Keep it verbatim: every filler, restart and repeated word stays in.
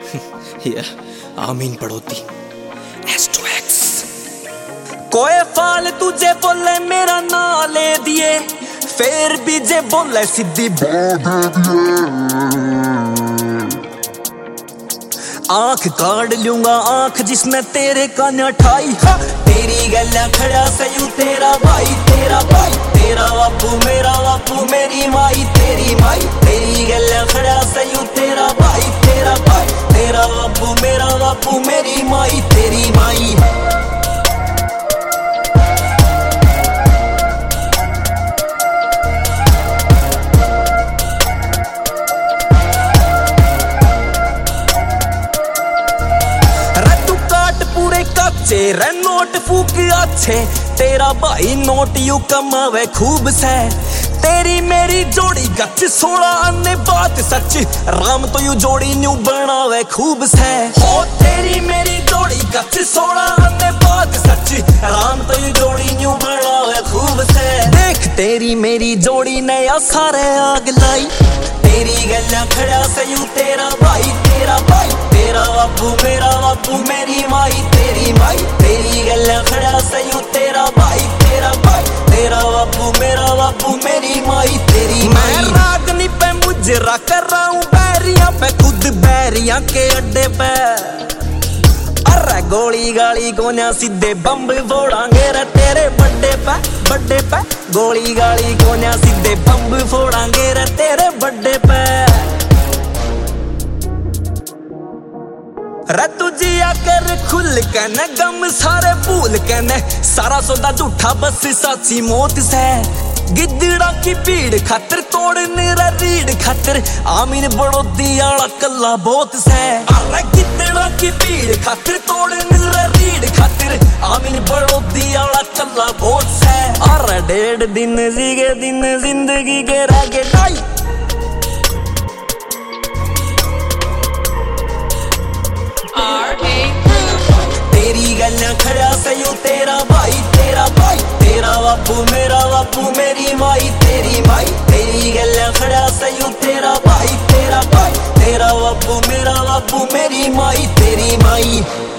yeah, आमीन पड़ोती S to x. कोई फाल तुझे बोले मेरा ना ले दिए, फिर भी जे बोले सीधी आंख काट लूंगा, आंख जिसने तेरे कान ठाई। तेरी गल्ला खड़ा सयू तेरा भाई, तेरा भाई तेरा बापू मेरा बापू मेरी माई तेरी माई। तेरी गल्ला खड़ा सयू तेरा भाई, तेरा भाई तेरा बापू मेरा बापू मेरी माई तेरी माई। रे नोट फूक अच्छे तेरा भाई नोट यू कमावे खूब से। तेरी मेरी जोड़ी गच सोलह आने बात सच, राम तो यू जोड़ी न्यू बनावे खूब से। हो तेरी मेरी जोड़ी गच सोलह आने बात सच, राम तो यू जोड़ी न्यू बनावे खूब से। देख तेरी मेरी जोड़ी ने या सारे आग लाई। तेरी गल्ला खड़ा सयू तेरा भाई, तेरा भाई तेरा बापू मेरा बापू मेरी माई तेरी माई। तेरी गल्ला खड़ा सयू तेरा भाई, तेरा भाई तेरा बापू मेरा बापू मेरी माई तेरी माई। मैं रागनी पे मुजरा कर रहा हूँ बैरियां पे, खुद बैरियां के अड्डे पे। अरे गोली गाली कोन्या सीधे बम्ब फोड़ांगे रे तेरे बड्डे पे, बड्डे पे। गोली गाली कोन्या सीधे बम्ब फोड़ांगे रे तेरे बड्डे पे। रे तुझिया कर खुल के न गम सारे भूल के न, सारा सौदा झूठा बस साची मौत से। गिद्दड़ा की भीड़ खातिर तोड़ने रे रीढ़ खातिर, आमीन बड़ोदी आला कल्ला बहुत से। अरे गिद्दड़ा की भीड़ खातिर तोड़ने रे रीढ़ खातिर, आमीन बड़ोदी आला कल्ला बहुत से। अरे डेढ़ दिन जीगे दिन जिंदगी के रह गए ढाई। तेरी गल्ला खड़ा सयू तेरा भाई, तेरा भाई तेरा बापू मेरा बापू मेरी माई तेरी माई। तेरी गल्ला खड़ा सयू तेरा भाई, तेरा भाई तेरा बापू मेरा बापू मेरी माई तेरी माई।